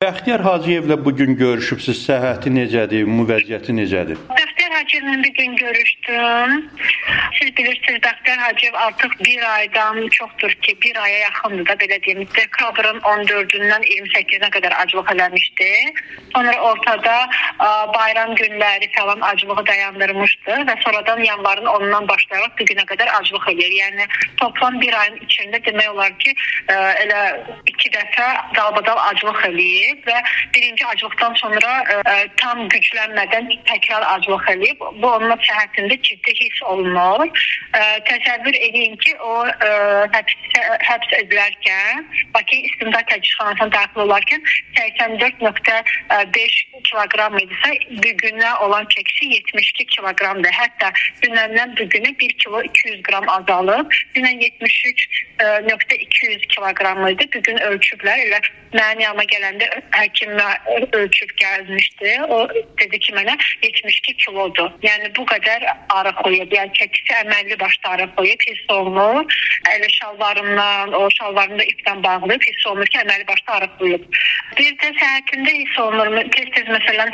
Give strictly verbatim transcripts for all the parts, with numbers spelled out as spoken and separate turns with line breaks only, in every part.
Bəxtiyar Hacıyevlə bugün görüşübsüz, səhhəti necədir, ümumi vəziyyəti necədir?
Bəxtiyar Hacıyevlə bir gün görüşdüm. Siz bilirsiniz, Bəxtiyar Hacıyev artıq bir aydan çoxdur ki, bir aya yaxındır da, belə deyim, dekabrın on dördündən iyirmi səkkizinə qədər aclıq eləmişdi. Sonra ortada bayram günləri falan aclığı dayandırmışdı və sonradan yanvarın onundan başlayaraq bu günə qədər aclıq eləyir. Yəni toplam bir ayın içində demək olar ki, elə iki dəfə dalbadal aclıq eləyib və birinci aclıqdan sonra tam güclənmədən təkrar aclıq eləyib. Bu onun səhhətində ciddi hiss olunur. Təsəvvür edin ki, o həbs, həbs edilərkən, Bakı İstintaq Təcridxanasına daxil olarkən səksən dörd nöqtə beş kiloqram idisə, bugünə olan çəkisi yetmiş iki kiloqramdır. Hətta dünəndən bugünə bir kilo iki yüz qram azalıb. Dünən yetmiş üç nöqtə iki yüz kiloqram idi. Bugün ölçüblər. Elə mənim yanıma gələndə həkim ölçüb gəlmişdi. O dedi ki, mənə yetmiş iki kilodur. Yəni bu qədər arıq qoyub. Yəni çəkisi əməlli başda arıq qoyub, hiss olunur. Elə şalvarından, o şalvarında ipdən bağlayıb, hiss olunur ki, əməlli başda arıq qoyub. Bir də səhhətində hiss olunur. Tez-tez məsələn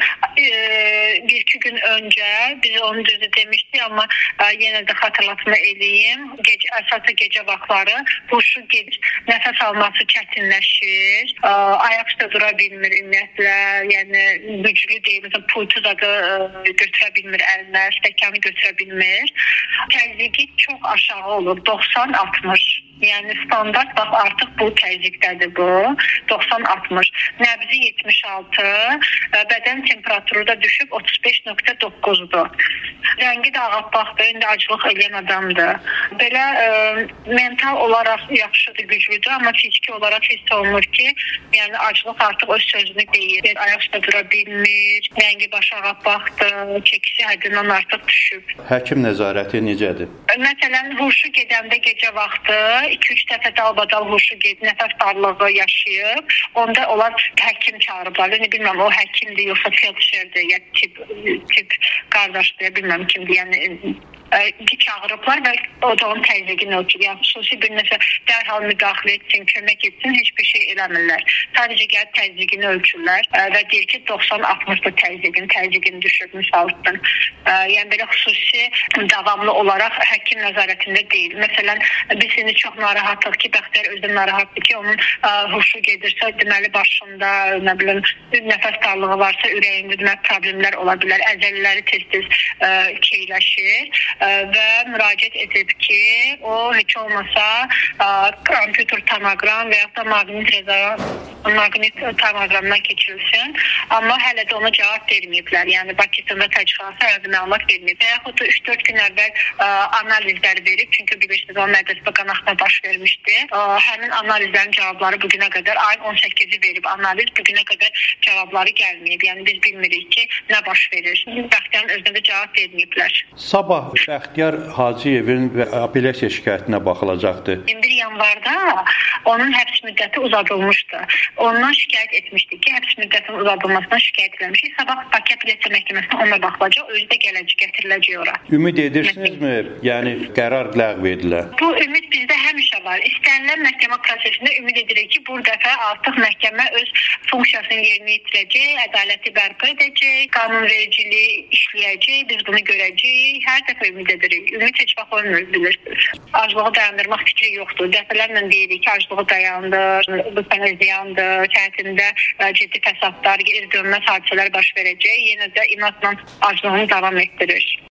bir iki gün öncə biz onu düzü demişdik, amma yenə də xatırlatma eləyim. Gecə, əsaslı gecə vaxtları huşu gedir, nəfəs alması çətinləşir, ayaq üstə dura bilmir ümumiyyətlə, yəni güclü deyil, məsələn pultu zadı götürə bilmir əlinə, stəkanı götürə bilmir. Təzyiqi çox aşağı olur, doxsan altmış. Yəni standart bax artıq bu təzyiqdədir bu. doxsan altmış. Nəbzi yetmiş altı, bədən temperaturu da düşüb otuz beş nöqtə doqquzdur. Rəngi də ağappaqdır, indi aclıq eləyən adamdır. Belə ə, mental olaraq yaxşıdır, güclüdür, amma fiziki olaraq hiss olunur ki, yəni aclıq artıq öz sözünü deyir. Ayaq üstə dura bilmir, rəngi başı ağappaqdır, çəkisi həddindən artıq düşüb.
Həkim nəzarəti necədir?
Məsələn, huşu gedəndə gecə vaxtı iki üç dəfə dalbadal huşu gedib, nəfəs darlığı yaşayıb. Onda onlar həkim çağırıblar. Yəni bilmirəm, o həkimdir, yoxsa felçerdir, ya tip, tip qardaşdır, bilmirəm kimdir. Yəni çağırıblar və o da onun təzyiqini ölçür. Yəni xüsusi bir nəsə dərhal müdaxilə etsin, kömək etsin, heç bir şey eləmirlər. Sadəcə gəlib təzyiqini ölçürlər və deyir ki, doxsan altmışda təzyiqin, təzyiqini düşür misal üçün. Yəni belə xüsusi davamlı olaraq həkim nəzarətində deyil. Məsələn, biz indi çox narahatlıq ki, Bəxtiyar özü narahatdır ki, onun huşu gedirsə, deməli başında, nə bilim, nəfəs darlığı varsa, ürəyində deməli problemlər ola bilər, əzələləri tez-tez keyləşir və müraciət edib ki, o heç olmasa kompüter tomoqram və ya da maqnit rezonans, maqnit tomoqramdan keçirilsin. Amma hələ də ona cavab verməyiblər. Yəni Bakı İstintaq Təcridxanası hələ də məlumat verməyib. Və yaxud da üç dörd gün əvvəl analizlər verib, çünki bilirsiniz, o mədəsbə qanaxma baş vermişdi. Həmin analizlərin cavabları bugünə qədər, ayın on səkkizi verib analiz, bugünə qədər cavabları gəlməyib. Yəni biz bilmirik ki, nə baş verir. Bəxtiyarın özünə də cavab verməyiblər.
Sabah Bəxtiyar Hacıyevin və apellyasiya şikayətinə baxılacaqdır.
iyirmi bir yanvarda onun həbs müddəti uzadılmışdı. Ondan şikayət etmişdik ki, həbs müddətinin uzadılmasına şikayət etmişdik. Sabah Bakı Apellyasiya Məhkəməsinə ona baxılacaq, özü də gələcək, gətiriləcək ora.
Ümid edirsinizmi? Yəni qərar ləğv edilir?
Bu ümid bizdə həmişə var. İstənilən məhkəmə prosesində ümid edirik ki, bu dəfə artıq məhkəmə öz funksiyasını yerinə yetirəcək, ədaləti bərpa edəcək, qanunvericiliyi işləyəcək, biz bunu görəcəyik. Hər dəfə ümid edirik. Ümid heç vaxt olmur, bilirsiniz. Aclığı dayandırmaq fikri yoxdur. Dəfələrlə deyirik ki, aclığı dayandır, bu sənə ziyandır, səhhətində ciddi fəsadlar, geri dönməz hadisələr baş verəcək. Yenə də inatla aclığını davam etdirir.